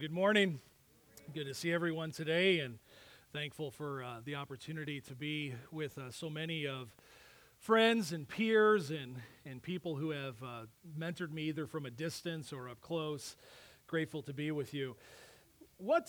Good morning. Good to see everyone today, and thankful for the opportunity to be with so many of friends and peers and people who have mentored me either from a distance or up close. Grateful to be with you. What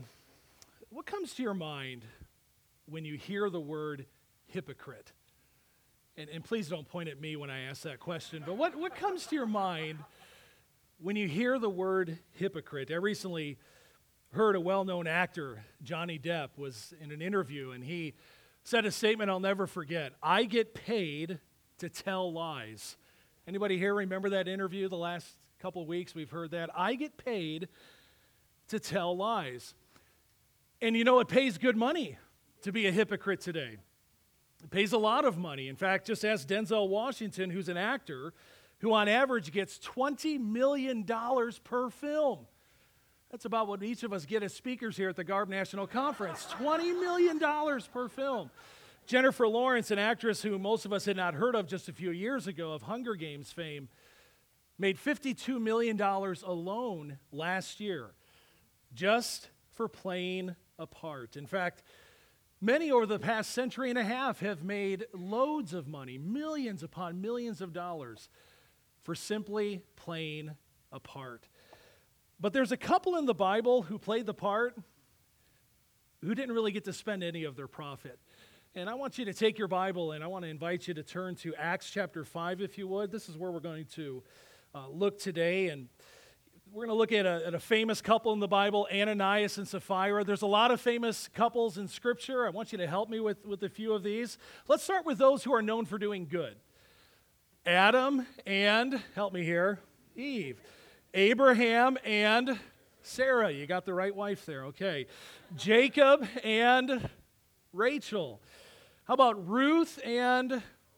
comes to your mind when you hear the word hypocrite? And please don't point at me when I ask that question, but what comes to your mind when you hear the word hypocrite? I recently heard a well-known actor, Johnny Depp, was in an interview, and he said a statement I'll never forget. I get paid to tell lies. Anybody here remember that interview the last couple of weeks? We've heard that. I get paid to tell lies. And you know, it pays good money to be a hypocrite today. It pays a lot of money. In fact, just ask Denzel Washington, who's an actor, who on average gets $20 million per film. That's about what each of us get as speakers here at the Garb National Conference, $20 million per film. Jennifer Lawrence, an actress who most of us had not heard of just a few years ago, of Hunger Games fame, made $52 million alone last year just for playing a part. In fact, many over the past century and a half have made loads of money, millions upon millions of dollars, for simply playing a part. But there's a couple in the Bible who played the part who didn't really get to spend any of their profit. And I want you to take your Bible and I want to invite you to turn to Acts chapter 5, if you would. This is where we're going to look today. And we're going to look at a famous couple in the Bible, Ananias and Sapphira. There's a lot of famous couples in Scripture. I want you to help me with a few of these. Let's start with those who are known for doing good. Adam and, help me here, Eve. Abraham and Sarah. You got the right wife there, okay. Jacob and Rachel. How about Ruth and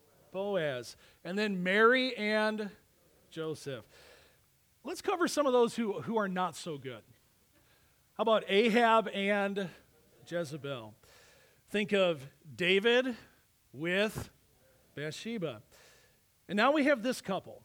Boaz? And then Mary and Joseph. Let's cover some of those who are not so good. How about Ahab and Jezebel? Think of David with Bathsheba. And now we have this couple,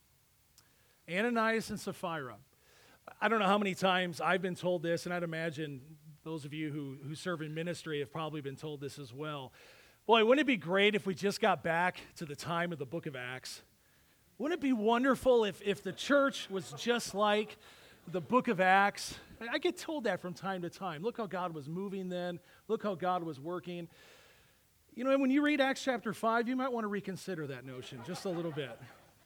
Ananias and Sapphira. I don't know how many times I've been told this, and I'd imagine those of you who serve in ministry have probably been told this as well. Boy, wouldn't it be great if we just got back to the time of the book of Acts? Wouldn't it be wonderful if the church was just like the book of Acts? I get told that from time to time. Look how God was moving then. Look how God was working. You know, when you read Acts chapter 5, you might want to reconsider that notion just a little bit.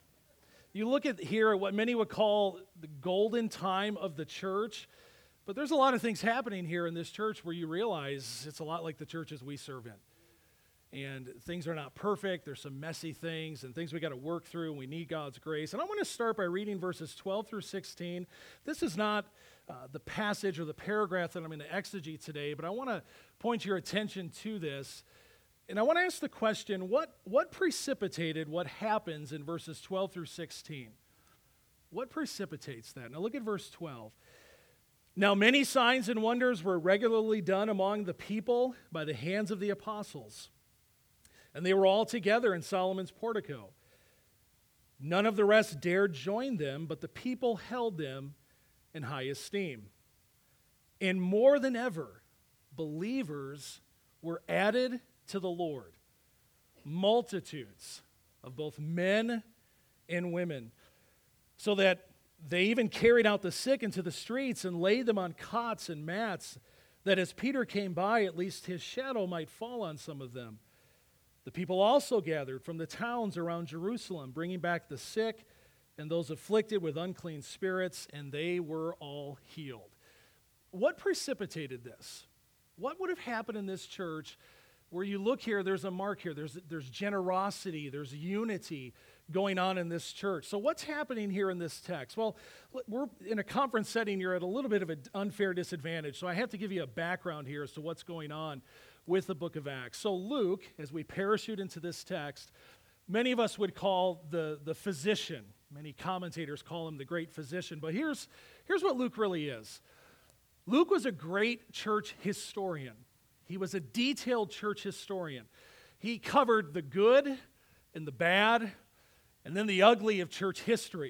You look at here at what many would call the golden time of the church, but there's a lot of things happening here in this church where you realize it's a lot like the churches we serve in. And things are not perfect. There's some messy things and things we got to work through, and we need God's grace. And I want to start by reading verses 12 through 16. This is not the passage or the paragraph that I'm going to exegete today, but I want to point your attention to this. And I want to ask the question, what precipitated what happens in verses 12 through 16? What precipitates that? Now look at verse 12. Now many signs and wonders were regularly done among the people by the hands of the apostles. And they were all together in Solomon's portico. None of the rest dared join them, but the people held them in high esteem. And more than ever, believers were added to the Lord, multitudes of both men and women, so that they even carried out the sick into the streets and laid them on cots and mats, that as Peter came by, at least his shadow might fall on some of them. The people also gathered from the towns around Jerusalem, bringing back the sick and those afflicted with unclean spirits, and they were all healed. What precipitated this? What would have happened in this church where you look here, there's a mark here, there's generosity, there's unity going on in this church. So what's happening here in this text? Well, we're in a conference setting, you're at a little bit of an unfair disadvantage, so I have to give you a background here as to what's going on with the book of Acts. So Luke, as we parachute into this text, many of us would call the physician. Many commentators call him the great physician, but here's what Luke really is. Luke was a great church historian. He was a detailed church historian. He covered the good and the bad and then the ugly of church history.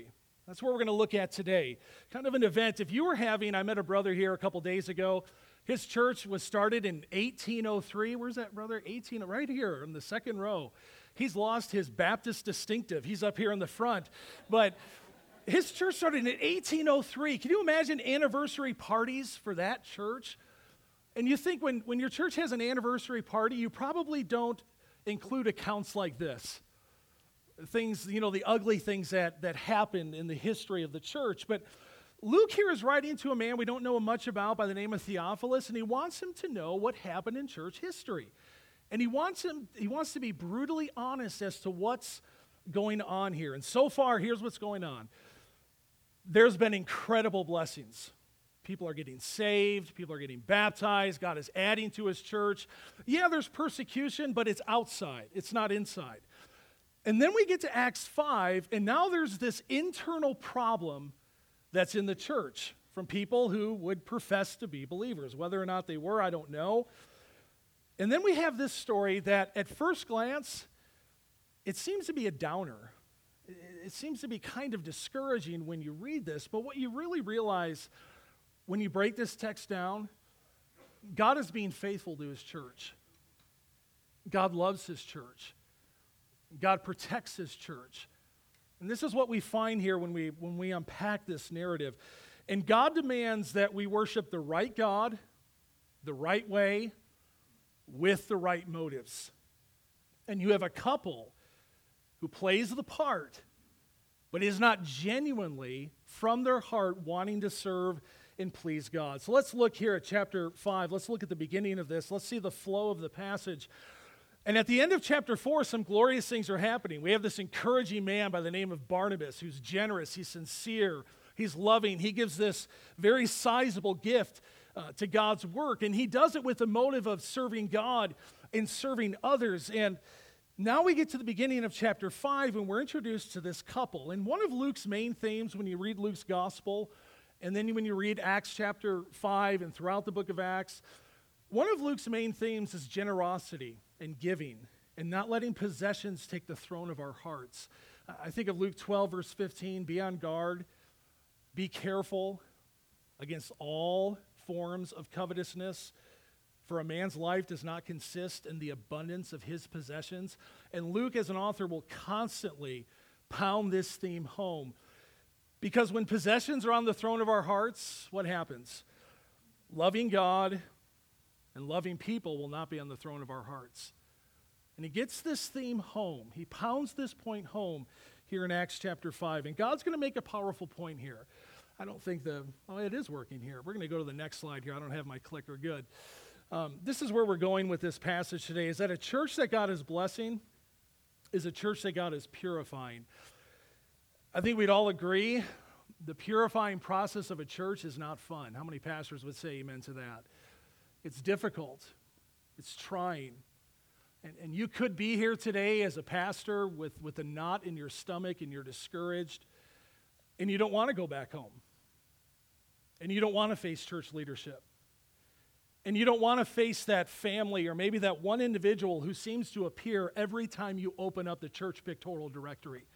That's what we're going to look at today. Kind of an event. If you were having, I met a brother here a couple days ago. His church was started in 1803. Where's that brother? Right here in the second row. He's lost his Baptist distinctive. He's up here in the front. But his church started in 1803. Can you imagine anniversary parties for that church? And you think when your church has an anniversary party, you probably don't include accounts like this. Things, the ugly things that happened in the history of the church. But Luke here is writing to a man we don't know much about by the name of Theophilus, and he wants him to know what happened in church history. And he wants to be brutally honest as to what's going on here. And so far, here's what's going on. There's been incredible blessings. People are getting saved. People are getting baptized. God is adding to his church. Yeah, there's persecution, but it's outside. It's not inside. And then we get to Acts 5, and now there's this internal problem that's in the church from people who would profess to be believers. Whether or not they were, I don't know. And then we have this story that at first glance, it seems to be a downer. It seems to be kind of discouraging when you read this, but what you really realize when you break this text down, God is being faithful to his church. God loves his church. God protects his church. And this is what we find here when we unpack this narrative. And God demands that we worship the right God, the right way, with the right motives. And you have a couple who plays the part, but is not genuinely from their heart wanting to serve and please God. So let's look here at chapter 5. Let's look at the beginning of this. Let's see the flow of the passage. And at the end of chapter 4, some glorious things are happening. We have this encouraging man by the name of Barnabas who's generous, he's sincere, he's loving. He gives this very sizable gift to God's work, and he does it with the motive of serving God and serving others. And now we get to the beginning of chapter 5, and we're introduced to this couple. And one of Luke's main themes when you read Luke's gospel, and then when you read Acts chapter 5 and throughout the book of Acts, one of Luke's main themes is generosity and giving and not letting possessions take the throne of our hearts. I think of Luke 12, verse 15, be on guard, be careful against all forms of covetousness, for a man's life does not consist in the abundance of his possessions. And Luke, as an author, will constantly pound this theme home, because when possessions are on the throne of our hearts, what happens? Loving God and loving people will not be on the throne of our hearts. And he gets this theme home. He pounds this point home here in Acts chapter 5. And God's going to make a powerful point here. I don't think it is working here. We're going to go to the next slide here. I don't have my clicker good. This is where we're going with this passage today, is that a church that God is blessing is a church that God is purifying. I think we'd all agree the purifying process of a church is not fun. How many pastors would say amen to that? It's difficult. It's trying. And you could be here today as a pastor with a knot in your stomach and you're discouraged and you don't want to go back home. And you don't want to face church leadership. And you don't want to face that family or maybe that one individual who seems to appear every time you open up the church pictorial directory.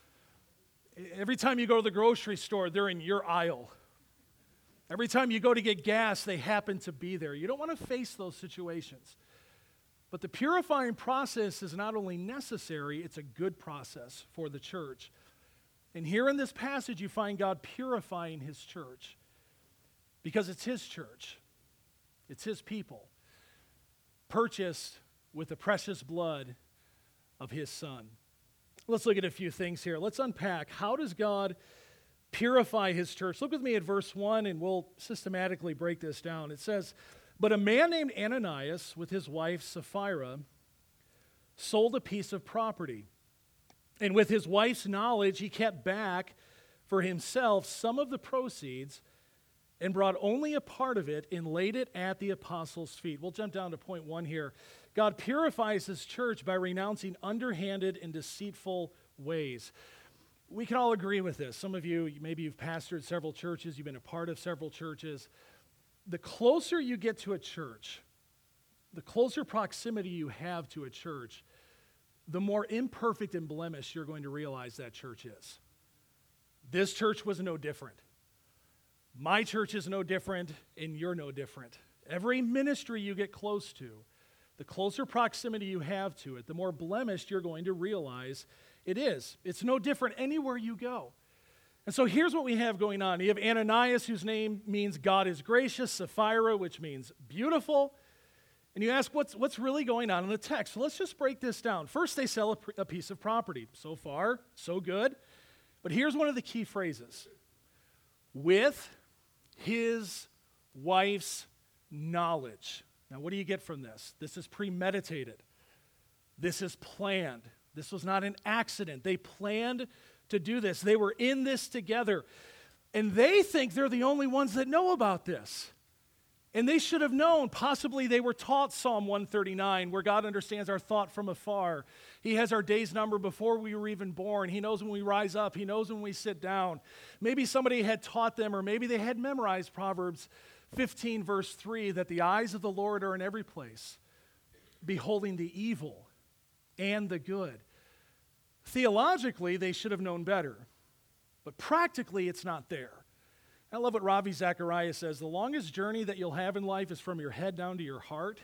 Every time you go to the grocery store, they're in your aisle. Every time you go to get gas, they happen to be there. You don't want to face those situations. But the purifying process is not only necessary, it's a good process for the church. And here in this passage, you find God purifying his church because it's his church. It's his people, purchased with the precious blood of his son. Let's look at a few things here. Let's unpack. How does God purify his church? Look with me at verse 1, and we'll systematically break this down. It says, but a man named Ananias with his wife Sapphira sold a piece of property. And with his wife's knowledge, he kept back for himself some of the proceeds and brought only a part of it and laid it at the apostles' feet. We'll jump down to point 1 here. God purifies his church by renouncing underhanded and deceitful ways. We can all agree with this. Some of you, maybe you've pastored several churches, you've been a part of several churches. The closer you get to a church, the closer proximity you have to a church, the more imperfect and blemished you're going to realize that church is. This church was no different. My church is no different, and you're no different. Every ministry you get close to, the closer proximity you have to it, the more blemished you're going to realize it is. It's no different anywhere you go. And so here's what we have going on. You have Ananias, whose name means God is gracious, Sapphira, which means beautiful. And you ask, what's really going on in the text? So let's just break this down. First, they sell a piece of property. So far, so good. But here's one of the key phrases. With his wife's knowledge. Now, what do you get from this? This is premeditated. This is planned. This was not an accident. They planned to do this. They were in this together. And they think they're the only ones that know about this. And they should have known. Possibly they were taught Psalm 139, where God understands our thought from afar. He has our days numbered before we were even born. He knows when we rise up. He knows when we sit down. Maybe somebody had taught them, or maybe they had memorized Proverbs 15, verse 3, that the eyes of the Lord are in every place, beholding the evil and the good. Theologically, they should have known better. But practically, it's not there. I love what Ravi Zacharias says. The longest journey that you'll have in life is from your head down to your heart.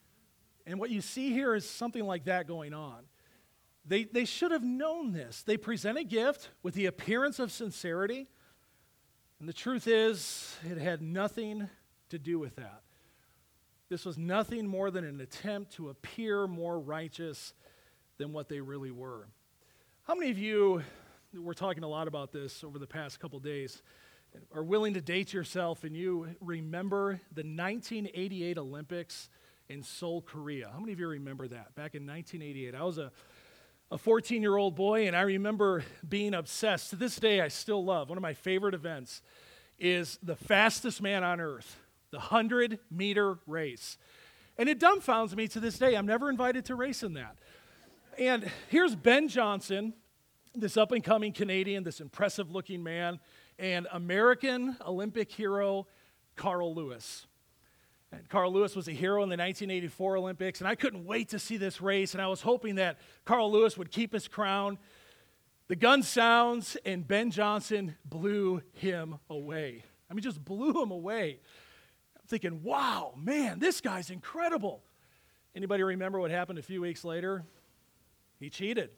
And what you see here is something like that going on. They should have known this. They present a gift with the appearance of sincerity. And the truth is, it had nothing to do with that. This was nothing more than an attempt to appear more righteous than what they really were. How many of you, we're talking a lot about this over the past couple days, are willing to date yourself and you remember the 1988 Olympics in Seoul, Korea? How many of you remember that? Back in 1988, I was a 14-year-old boy, and I remember being obsessed. To this day, I still love. One of my favorite events is the fastest man on earth, the 100-meter race. And it dumbfounds me to this day. I'm never invited to race in that. And here's Ben Johnson, this up-and-coming Canadian, this impressive-looking man, and American Olympic hero Carl Lewis. And Carl Lewis was a hero in the 1984 Olympics, and I couldn't wait to see this race, and I was hoping that Carl Lewis would keep his crown. The gun sounds, and Ben Johnson blew him away. I mean, just blew him away. I'm thinking, wow, man, this guy's incredible. Anybody remember what happened a few weeks later? He cheated.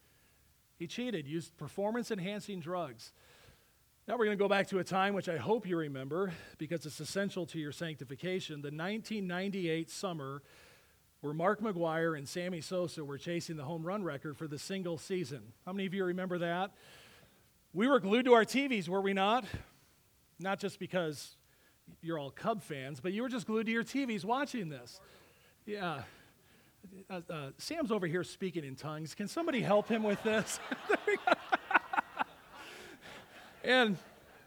He cheated, used performance-enhancing drugs. Now we're going to go back to a time which I hope you remember because it's essential to your sanctification, the 1998 summer where Mark McGwire and Sammy Sosa were chasing the home run record for the single season. How many of you remember that? We were glued to our TVs, were we not? Not just because you're all Cub fans, but you were just glued to your TVs watching this. Yeah. Sam's over here speaking in tongues. Can somebody help him with this? And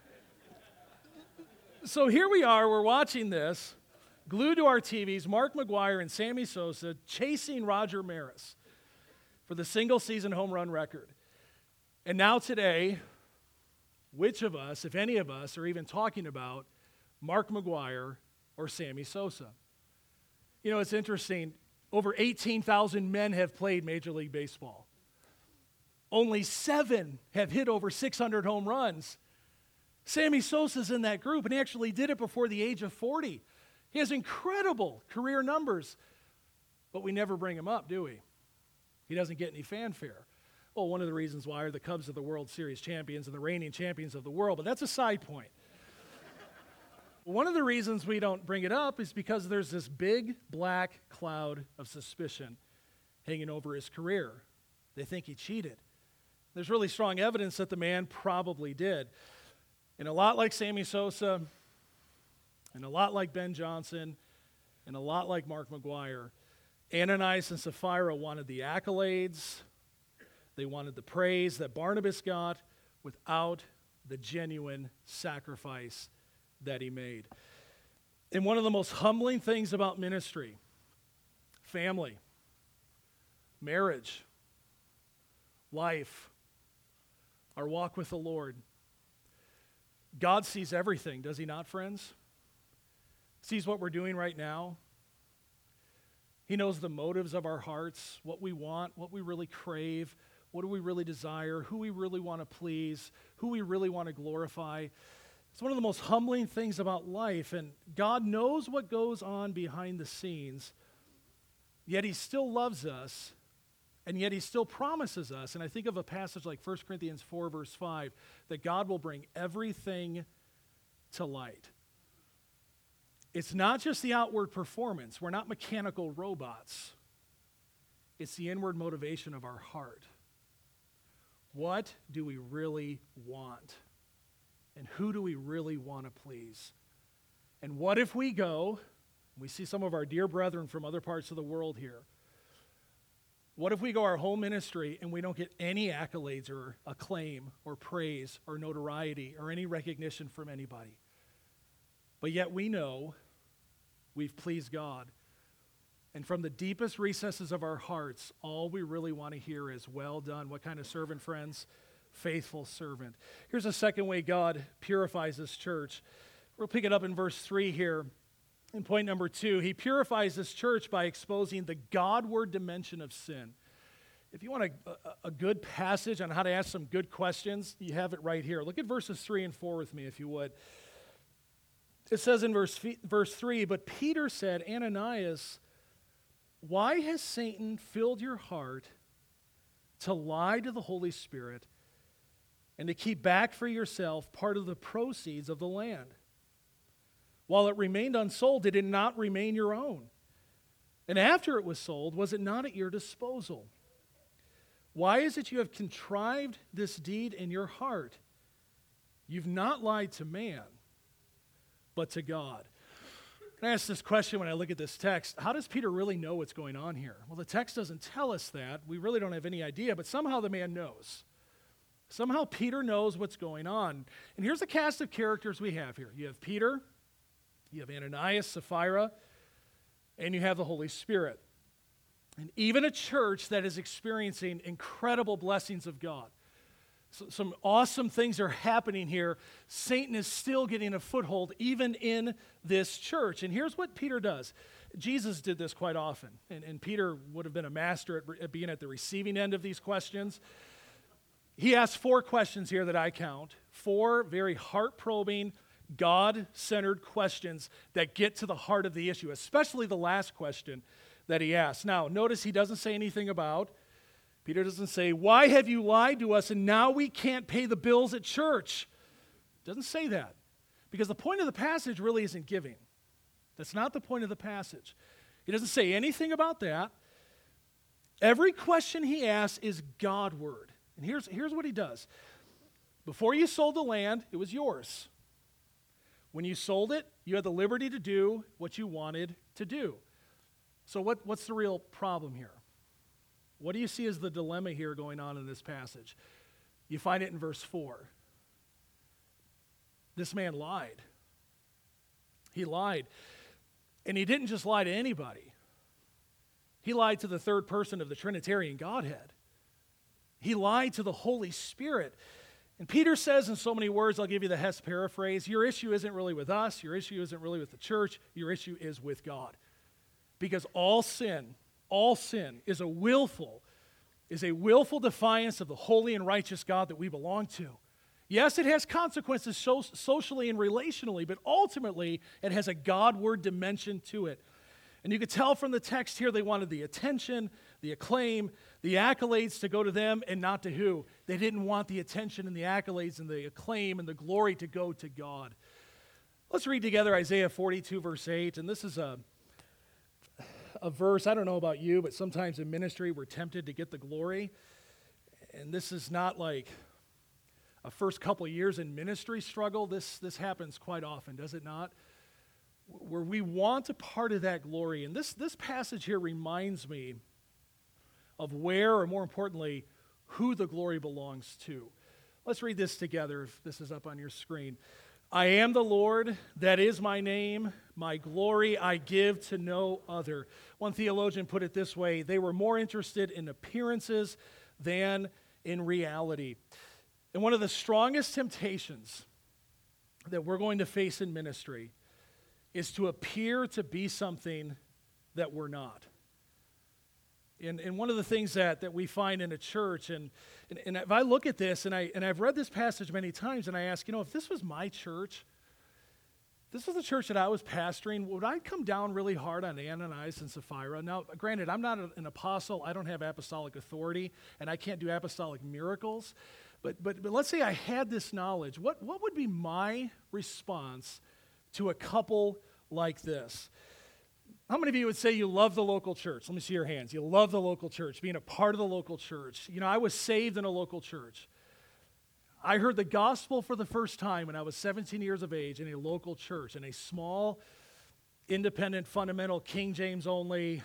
so here we are, we're watching this, glued to our TVs, Mark McGwire and Sammy Sosa chasing Roger Maris for the single-season home run record. And now today, which of us, if any of us, are even talking about Mark McGwire or Sammy Sosa? You know, it's interesting. Over 18,000 men have played Major League Baseball. Only 7 have hit over 600 home runs. Sammy Sosa's in that group, and he actually did it before the age of 40. He has incredible career numbers, but we never bring him up, do we? He doesn't get any fanfare. Well, one of the reasons why are the Cubs are the World Series champions and the reigning champions of the world, but that's a side point. One of the reasons we don't bring it up is because there's this big black cloud of suspicion hanging over his career. They think he cheated. There's really strong evidence that the man probably did. And a lot like Sammy Sosa, and a lot like Ben Johnson, and a lot like Mark McGwire, Ananias and Sapphira wanted the accolades, they wanted the praise that Barnabas got without the genuine sacrifice that he made. And one of the most humbling things about ministry, family, marriage, life, our walk with the Lord. God sees everything, does he not, friends? Sees what we're doing right now. He knows the motives of our hearts, what we want, what we really crave, what do we really desire, who we really want to please, who we really want to glorify. It's one of the most humbling things about life, and God knows what goes on behind the scenes, yet he still loves us, and yet he still promises us. And I think of a passage like 1 Corinthians 4, verse 5, that God will bring everything to light. It's not just the outward performance. We're not mechanical robots. It's the inward motivation of our heart. What do we really want? And who do we really want to please? And what if we go, we see some of our dear brethren from other parts of the world here, what if we go our whole ministry and we don't get any accolades or acclaim or praise or notoriety or any recognition from anybody? But yet we know we've pleased God. And from the deepest recesses of our hearts, all we really want to hear is, well done. What kind of servant, friends? Faithful servant. Here's a second way God purifies his church. We'll pick it up in verse 3 here. In point number 2, he purifies his church by exposing the Godward dimension of sin. If you want a good passage on how to ask some good questions, you have it right here. Look at verses 3 and 4 with me, if you would. It says in verse 3, but Peter said, Ananias, why has Satan filled your heart to lie to the Holy Spirit and to keep back for yourself part of the proceeds of the land? While it remained unsold, did it not remain your own? And after it was sold, was it not at your disposal? Why is it you have contrived this deed in your heart? You've not lied to man, but to God. I ask this question when I look at this text. How does Peter really know what's going on here? Well, the text doesn't tell us that. We really don't have any idea, but somehow the man knows. Somehow Peter knows what's going on. And here's the cast of characters we have here. You have Peter, you have Ananias, Sapphira, and you have the Holy Spirit. And even a church that is experiencing incredible blessings of God. So some awesome things are happening here. Satan is still getting a foothold even in this church. And here's what Peter does. Jesus did this quite often. And Peter would have been a master at being at the receiving end of these questions. He asked 4 questions here that I count. 4 very heart-probing, God-centered questions that get to the heart of the issue, especially the last question that he asked. Now, notice he doesn't say anything about, Peter doesn't say, why have you lied to us and now we can't pay the bills at church? Doesn't say that. Because the point of the passage really isn't giving. That's not the point of the passage. He doesn't say anything about that. Every question he asks is Godward. And here's what he does. Before you sold the land, it was yours. When you sold it, you had the liberty to do what you wanted to do. So what's the real problem here? What do you see as the dilemma here going on in this passage? You find it in verse 4. This man lied. He lied. And he didn't just lie to anybody. He lied to the third person of the Trinitarian Godhead. He lied to the Holy Spirit. And Peter says in so many words, I'll give you the Hess paraphrase, your issue isn't really with us, your issue isn't really with the church, your issue is with God. Because all sin is a willful defiance of the holy and righteous God that we belong to. Yes, it has consequences socially and relationally, but ultimately it has a Godward dimension to it. And you could tell from the text here they wanted the attention, the acclaim, the accolades to go to them and not to who? They didn't want the attention and the accolades and the acclaim and the glory to go to God. Let's read together Isaiah 42, verse 8, and this is a verse, I don't know about you, but sometimes in ministry we're tempted to get the glory. And this is not like a first couple of years in ministry struggle. This happens quite often, does it not? Where we want a part of that glory. And this passage here reminds me of where, or more importantly, who the glory belongs to. Let's read this together if this is up on your screen. I am the Lord, that is my name. My glory I give to no other. One theologian put it this way, they were more interested in appearances than in reality. And one of the strongest temptations that we're going to face in ministry is to appear to be something that we're not. And one of the things that we find in a church, and if I look at this, and I've read this passage many times, and I ask, if this was my church, this was the church that I was pastoring, would I come down really hard on Ananias and Sapphira? Now, granted, I'm not an apostle. I don't have apostolic authority, and I can't do apostolic miracles. But let's say I had this knowledge. What would be my response to a couple like this? How many of you would say you love the local church? Let me see your hands. You love the local church, being a part of the local church. I was saved in a local church. I heard the gospel for the first time when I was 17 years of age in a local church, in a small, independent, fundamental, King James only,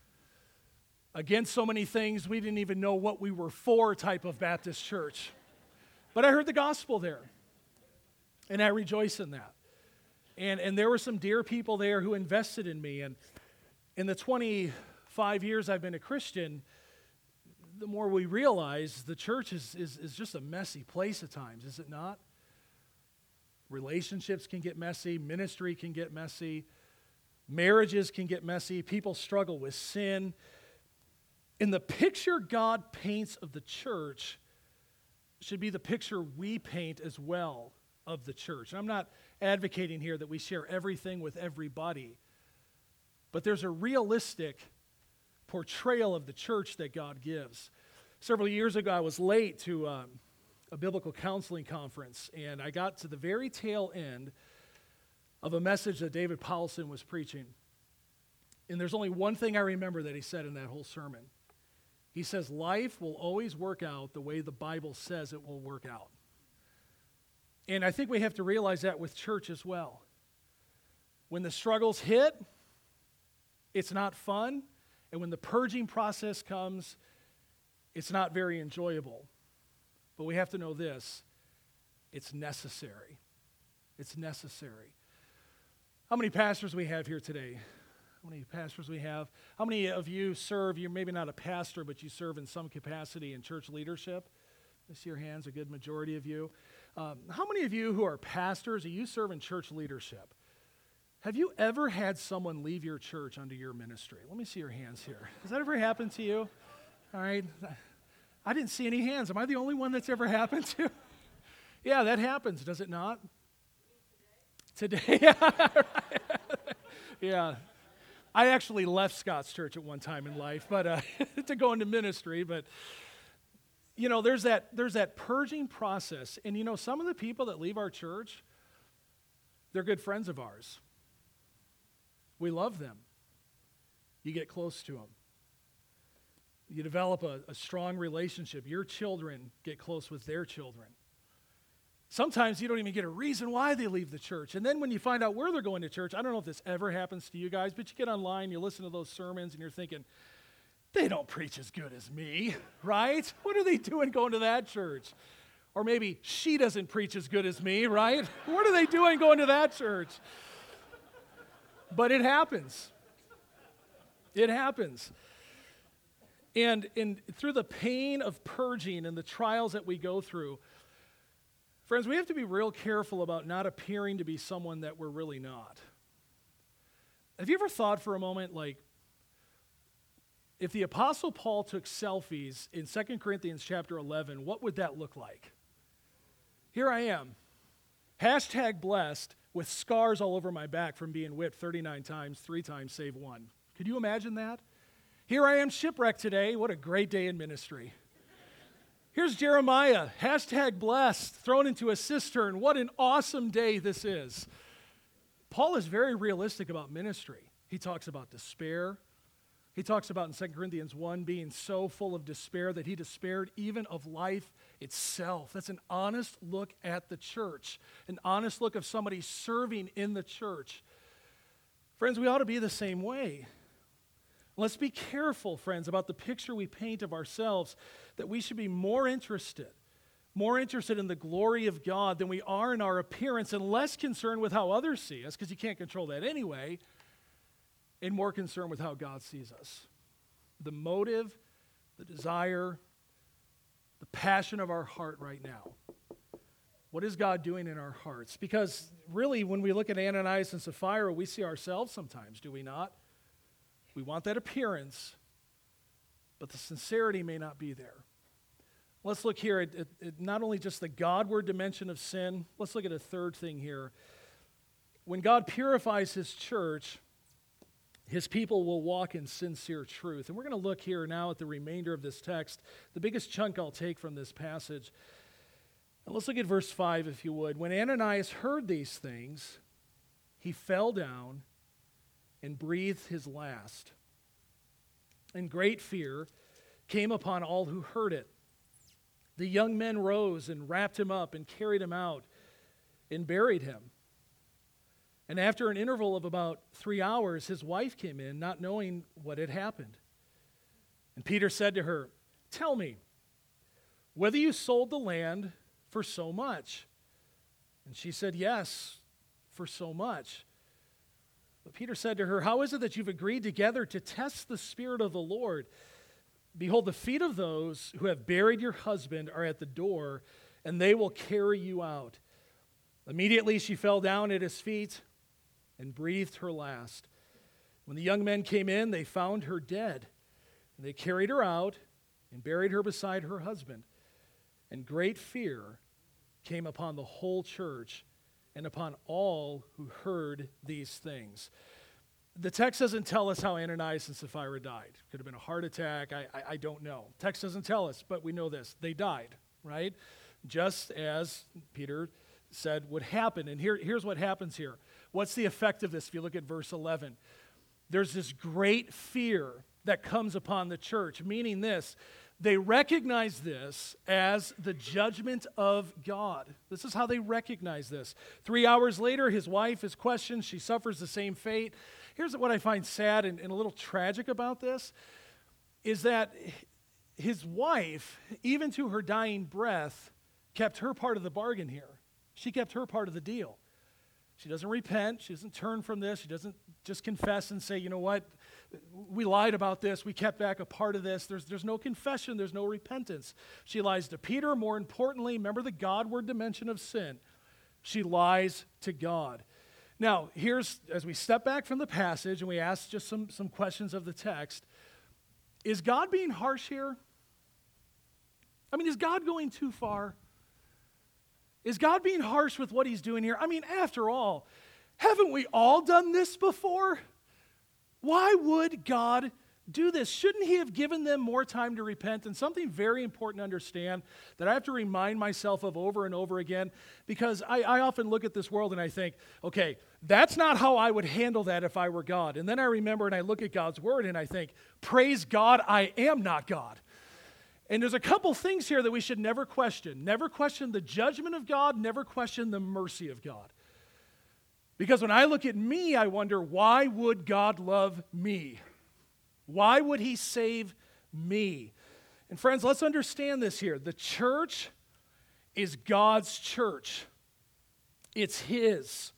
against so many things we didn't even know what we were for type of Baptist church. But I heard the gospel there, and I rejoice in that. And there were some dear people there who invested in me, and in the 25 years I've been a Christian, the more we realize the church is just a messy place at times, is it not? Relationships can get messy, ministry can get messy, marriages can get messy, people struggle with sin. And the picture God paints of the church should be the picture we paint as well of the church. And I'm not advocating here that we share everything with everybody, but there's a realistic portrayal of the church that God gives. Several years ago, I was late to a biblical counseling conference, and I got to the very tail end of a message that David Powlison was preaching. And there's only one thing I remember that he said in that whole sermon. He says, life will always work out the way the Bible says it will work out. And I think we have to realize that with church as well. When the struggles hit, it's not fun. And when the purging process comes, it's not very enjoyable. But we have to know this, it's necessary. It's necessary. How many pastors we have here today? How many pastors we have? How many of you serve, you're maybe not a pastor, but you serve in some capacity in church leadership? I see your hands, a good majority of you. How many of you who are pastors, you serve in church leadership? Have you ever had someone leave your church under your ministry? Let me see your hands here. Has that ever happened to you? All right. I didn't see any hands. Am I the only one that's ever happened to? Yeah, that happens, does it not? Today? Yeah. I actually left Scott's church at one time in life, but to go into ministry. But there's that purging process, and some of the people that leave our church, they're good friends of ours. We love them. You get close to them. You develop a strong relationship. Your children get close with their children. Sometimes you don't even get a reason why they leave the church. And then when you find out where they're going to church, I don't know if this ever happens to you guys, but you get online, you listen to those sermons, and you're thinking, they don't preach as good as me, right? What are they doing going to that church? Or maybe she doesn't preach as good as me, right? What are they doing going to that church? But it happens. It happens. And through the pain of purging and the trials that we go through, friends, we have to be real careful about not appearing to be someone that we're really not. Have you ever thought for a moment, like, if the Apostle Paul took selfies in 2 Corinthians chapter 11, what would that look like? Here I am, #blessed, with scars all over my back from being whipped 39 times, 3 times save one. Could you imagine that? Here I am shipwrecked today. What a great day in ministry. Here's Jeremiah, #blessed, thrown into a cistern. What an awesome day this is. Paul is very realistic about ministry. He talks about despair. He talks about in 2 Corinthians 1 being so full of despair that he despaired even of life itself. That's an honest look at the church, an honest look of somebody serving in the church. Friends, we ought to be the same way. Let's be careful, friends, about the picture we paint of ourselves, that we should be more interested in the glory of God than we are in our appearance, and less concerned with how others see us, because you can't control that anyway, and more concerned with how God sees us. The motive, the desire, the passion of our heart right now. What is God doing in our hearts? Because really, when we look at Ananias and Sapphira, we see ourselves sometimes, do we not? We want that appearance, but the sincerity may not be there. Let's look here at not only just the Godward dimension of sin, let's look at a third thing here. When God purifies his church, his people will walk in sincere truth. And we're going to look here now at the remainder of this text, the biggest chunk I'll take from this passage. And let's look at verse 5, if you would. When Ananias heard these things, he fell down and breathed his last. And great fear came upon all who heard it. The young men rose and wrapped him up and carried him out and buried him. And after an interval of about 3 hours, his wife came in, not knowing what had happened. And Peter said to her, "Tell me, whether you sold the land for so much?" And she said, "Yes, for so much." But Peter said to her, "How is it that you've agreed together to test the Spirit of the Lord? Behold, the feet of those who have buried your husband are at the door, and they will carry you out." Immediately she fell down at his feet and breathed her last. When the young men came in, they found her dead, and they carried her out and buried her beside her husband. And great fear came upon the whole church and upon all who heard these things. The text doesn't tell us how Ananias and Sapphira died. Could have been a heart attack. I don't know. Text doesn't tell us, but we know this. They died, right? Just as Peter said would happen. And here's what happens here. What's the effect of this if you look at verse 11? There's this great fear that comes upon the church, meaning this. They recognize this as the judgment of God. This is how they recognize this. 3 hours later, his wife is questioned. She suffers the same fate. Here's what I find sad and a little tragic about this, is that his wife, even to her dying breath, kept her part of the bargain here. She kept her part of the deal. She doesn't repent. She doesn't turn from this. She doesn't just confess and say, you know what, we lied about this. We kept back a part of this. There's no confession. There's no repentance. She lies to Peter. More importantly, remember the Godward dimension of sin. She lies to God. Now, here's, as we step back from the passage and we ask just some questions of the text, is God being harsh here? I mean, is God going too far? Is God being harsh with what he's doing here? I mean, after all, haven't we all done this before? Why would God do this? Shouldn't he have given them more time to repent? And something very important to understand that I have to remind myself of over and over again, because I often look at this world and I think, okay, that's not how I would handle that if I were God. And then I remember and I look at God's word and I think, praise God, I am not God. And there's a couple things here that we should never question. Never question the judgment of God, never question the mercy of God. Because when I look at me, I wonder, why would God love me? Why would he save me? And friends, let's understand this here. The church is God's church. It's his.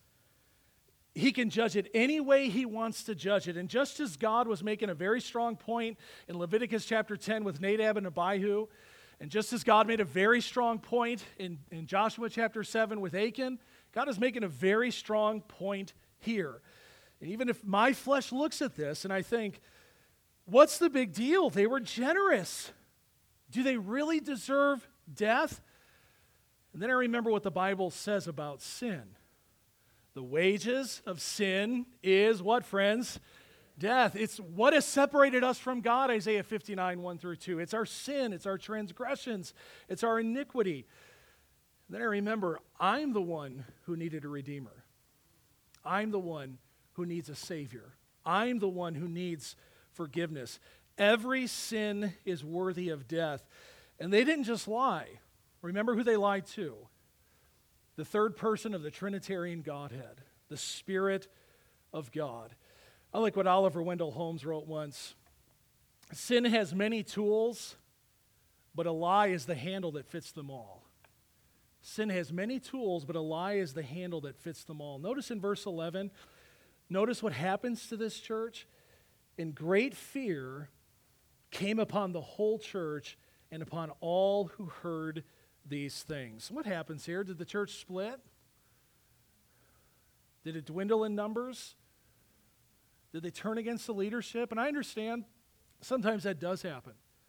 He can judge it any way he wants to judge it. And just as God was making a very strong point in Leviticus chapter 10 with Nadab and Abihu, and just as God made a very strong point in Joshua chapter 7 with Achan, God is making a very strong point here. And even if my flesh looks at this and I think, what's the big deal? They were generous. Do they really deserve death? And then I remember what the Bible says about sin. The wages of sin is what, friends? Death. It's what has separated us from God, Isaiah 59, 1 through 2. It's our sin, it's our transgressions, it's our iniquity. And then I remember, I'm the one who needed a redeemer. I'm the one who needs a savior. I'm the one who needs forgiveness. Every sin is worthy of death. And they didn't just lie. Remember who they lied to. The third person of the Trinitarian Godhead, the Spirit of God. I like what Oliver Wendell Holmes wrote once. Sin has many tools, but a lie is the handle that fits them all. Sin has many tools, but a lie is the handle that fits them all. Notice in verse 11, notice what happens to this church. And great fear came upon the whole church and upon all who heard these things. What happens here? Did the church split? Did it dwindle in numbers? Did they turn against the leadership? And I understand sometimes that does happen.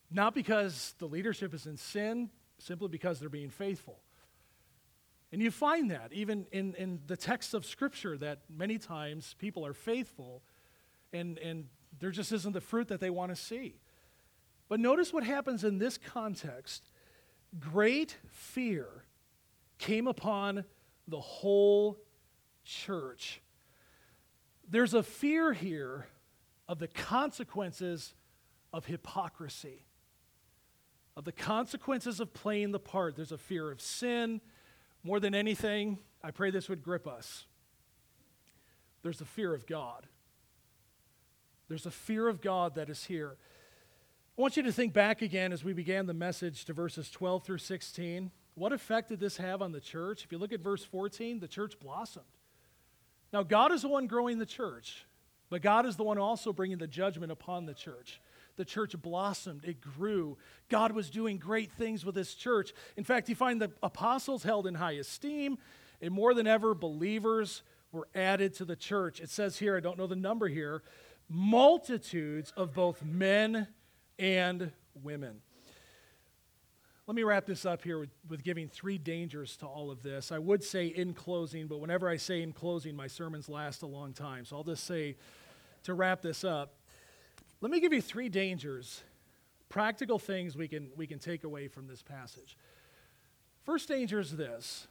Not because the leadership is in sin, simply because they're being faithful. And you find that even in the text of Scripture, that many times people are faithful and there just isn't the fruit that they want to see. But notice what happens in this context. Great fear came upon the whole church. There's a fear here of the consequences of hypocrisy, of the consequences of playing the part. There's a fear of sin. More than anything, I pray this would grip us. There's a fear of God. There's a fear of God that is here. I want you to think back again as we began the message to verses 12 through 16. What effect did this have on the church? If you look at verse 14, the church blossomed. Now, God is the one growing the church, but God is the one also bringing the judgment upon the church. The church blossomed. It grew. God was doing great things with this church. In fact, you find the apostles held in high esteem, and more than ever, believers were added to the church. It says here, I don't know the number here, multitudes of both men and women. Let me wrap this up here with giving 3 dangers to all of this. I would say in closing, but whenever I say in closing, my sermons last a long time. So I'll just say, to wrap this up, let me give you 3 dangers, practical things we can take away from this passage. First danger is this.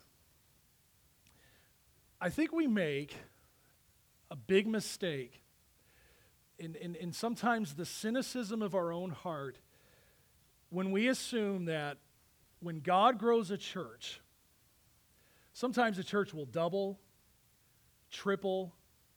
I think we make a big mistake in sometimes the cynicism of our own heart when we assume that when God grows a church, sometimes the church will double, triple,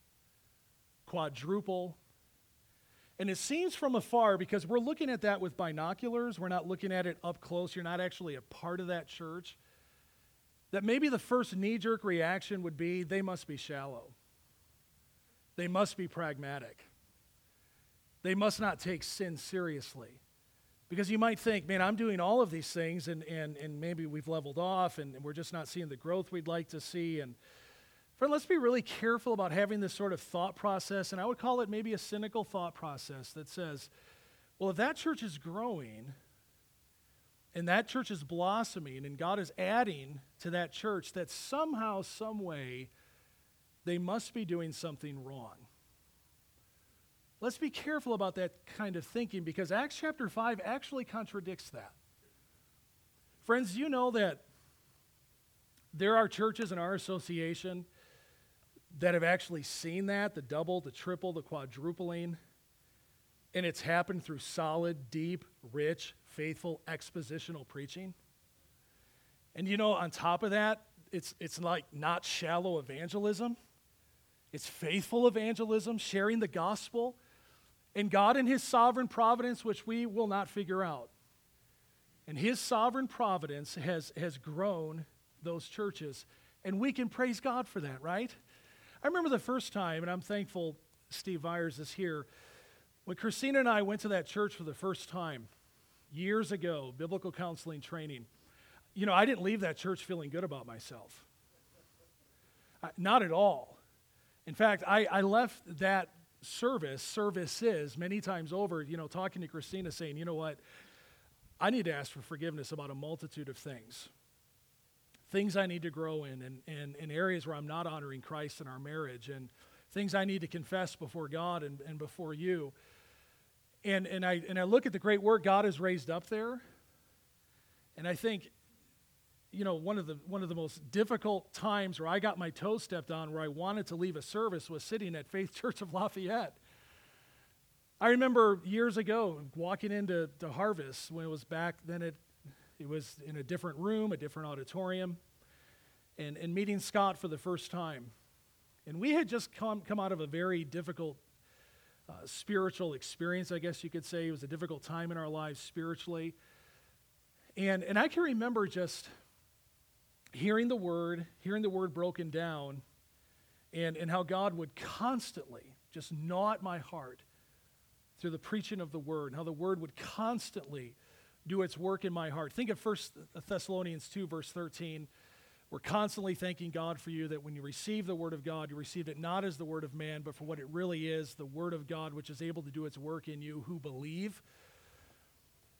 quadruple. And it seems from afar, because we're looking at that with binoculars, we're not looking at it up close, you're not actually a part of that church, that maybe the first knee-jerk reaction would be, they must be shallow. They must be pragmatic. They must not take sin seriously. Because you might think, man, I'm doing all of these things, and maybe we've leveled off, and we're just not seeing the growth we'd like to see. And friend, let's be really careful about having this sort of thought process, and I would call it maybe a cynical thought process that says, well, if that church is growing, and that church is blossoming, and God is adding to that church, that somehow, some way, they must be doing something wrong. Let's be careful about that kind of thinking, because Acts chapter 5 actually contradicts that. Friends, you know that there are churches in our association that have actually seen that, the double, the triple, the quadrupling, and it's happened through solid, deep, rich, faithful, expositional preaching. And you know, on top of that, it's like not shallow evangelism. It's faithful evangelism, sharing the gospel. And God in His sovereign providence, which we will not figure out, and His sovereign providence has grown those churches. And we can praise God for that, right? I remember the first time, and I'm thankful Steve Vyers is here, when Christina and I went to that church for the first time, years ago, biblical counseling training. You know, I didn't leave that church feeling good about myself. Not at all. In fact, I left that services many times over, you know, talking to Christina saying, you know what, I need to ask for forgiveness about a multitude of things I need to grow in areas where I'm not honoring Christ in our marriage, and things I need to confess before God and before you. And I look at the great work God has raised up there, and I think, you know, one of the most difficult times where I got my toes stepped on, where I wanted to leave a service, was sitting at Faith Church of Lafayette. I remember years ago walking into Harvest when it was back then. It was in a different room, a different auditorium, and meeting Scott for the first time. And we had just come out of a very difficult spiritual experience, I guess you could say. It was a difficult time in our lives spiritually. And I can remember just hearing the word broken down, and how God would constantly just gnaw at my heart through the preaching of the word, and how the word would constantly do its work in my heart. Think of 1 Thessalonians 2, verse 13. We're constantly thanking God for you, that when you receive the word of God, you received it not as the word of man, but for what it really is, the word of God, which is able to do its work in you who believe.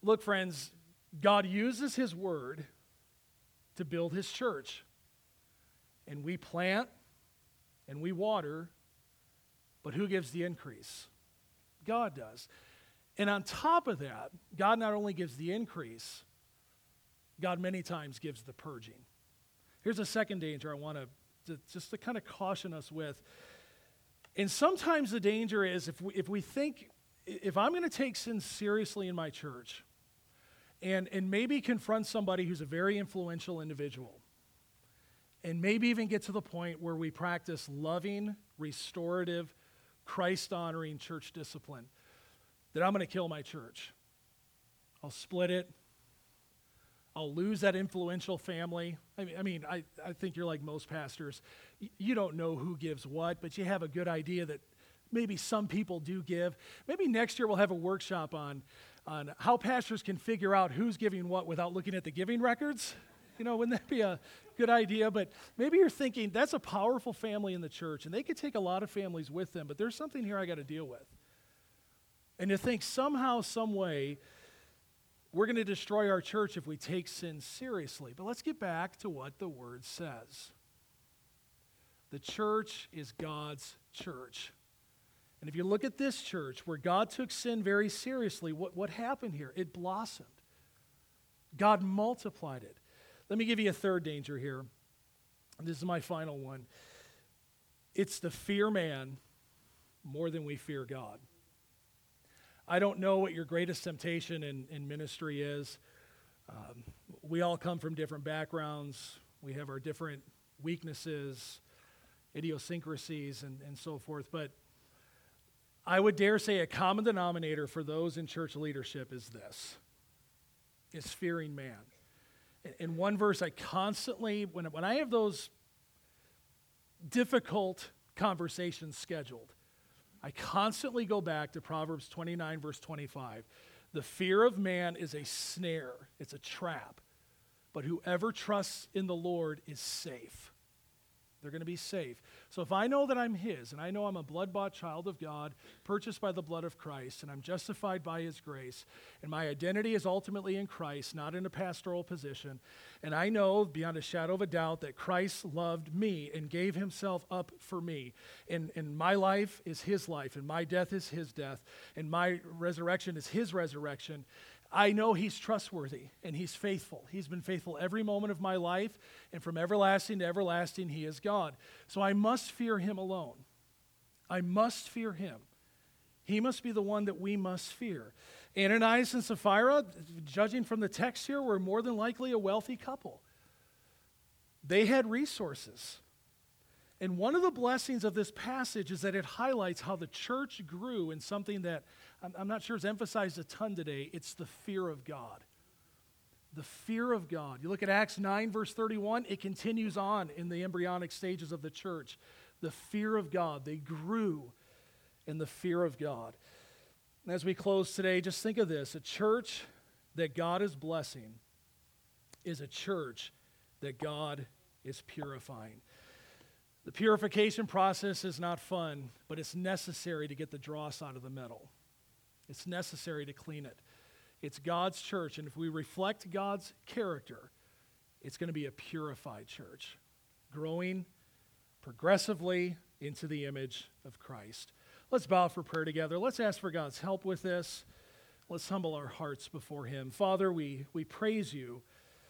Look, friends, God uses his word to build his church. And we plant and we water, but who gives the increase? God does. And on top of that, God not only gives the increase, God many times gives the purging. Here's a second danger I want to kind of caution us with. And sometimes the danger is if we think, if I'm going to take sin seriously in my church and maybe confront somebody who's a very influential individual, and maybe even get to the point where we practice loving, restorative, Christ-honoring church discipline, that I'm going to kill my church. I'll split it. I'll lose that influential family. I think you're like most pastors. You don't know who gives what, but you have a good idea that maybe some people do give. Maybe next year we'll have a workshop on how pastors can figure out who's giving what without looking at the giving records. Wouldn't that be a good idea? But maybe you're thinking, that's a powerful family in the church, and they could take a lot of families with them, but there's something here I got to deal with. And to think somehow, some way, we're going to destroy our church if we take sin seriously. But let's get back to what the Word says. The church is God's church. And if you look at this church, where God took sin very seriously, what happened here? It blossomed. God multiplied it. Let me give you a third danger here. This is my final one. It's to fear man more than we fear God. I don't know what your greatest temptation in ministry is. We all come from different backgrounds. We have our different weaknesses, idiosyncrasies, and so forth. But I would dare say a common denominator for those in church leadership is this, is fearing man. In one verse, I constantly, when I have those difficult conversations scheduled, I constantly go back to Proverbs 29, verse 25. The fear of man is a snare, it's a trap, but whoever trusts in the Lord is safe. They're going to be safe. So if I know that I'm his, and I know I'm a blood-bought child of God, purchased by the blood of Christ, and I'm justified by his grace, and my identity is ultimately in Christ, not in a pastoral position, and I know beyond a shadow of a doubt that Christ loved me and gave himself up for me, and my life is his life, and my death is his death, and my resurrection is his resurrection, I know he's trustworthy and he's faithful. He's been faithful every moment of my life, and from everlasting to everlasting, he is God. So I must fear him alone. I must fear him. He must be the one that we must fear. Ananias and Sapphira, judging from the text here, were more than likely a wealthy couple. They had resources. And one of the blessings of this passage is that it highlights how the church grew in something that I'm not sure is emphasized a ton today. It's the fear of God. The fear of God. You look at Acts 9, verse 31, it continues on in the embryonic stages of the church. The fear of God. They grew in the fear of God. And as we close today, just think of this. A church that God is blessing is a church that God is purifying. The purification process is not fun, but it's necessary to get the dross out of the metal. It's necessary to clean it. It's God's church, and if we reflect God's character, it's going to be a purified church, growing progressively into the image of Christ. Let's bow for prayer together. Let's ask for God's help with this. Let's humble our hearts before him. Father, we praise you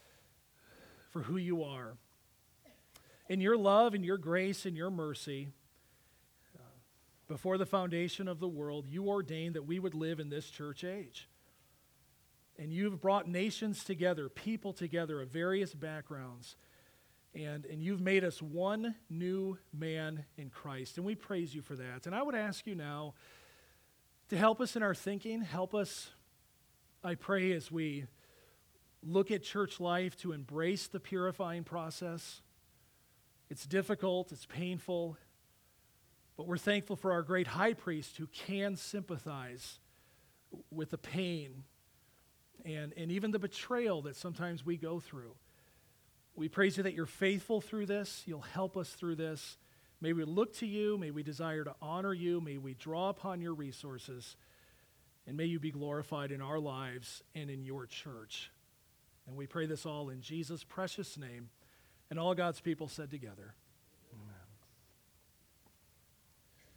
for who you are. In your love and your grace and your mercy, before the foundation of the world, you ordained that we would live in this church age. And you've brought nations together, people together of various backgrounds, and you've made us one new man in Christ, and we praise you for that. And I would ask you now to help us in our thinking, help us, I pray, as we look at church life, to embrace the purifying process. It's difficult, it's painful, but we're thankful for our great high priest who can sympathize with the pain and even the betrayal that sometimes we go through. We praise you that you're faithful through this. You'll help us through this. May we look to you. May we desire to honor you. May we draw upon your resources. And may you be glorified in our lives and in your church. And we pray this all in Jesus' precious name. And all God's people said together,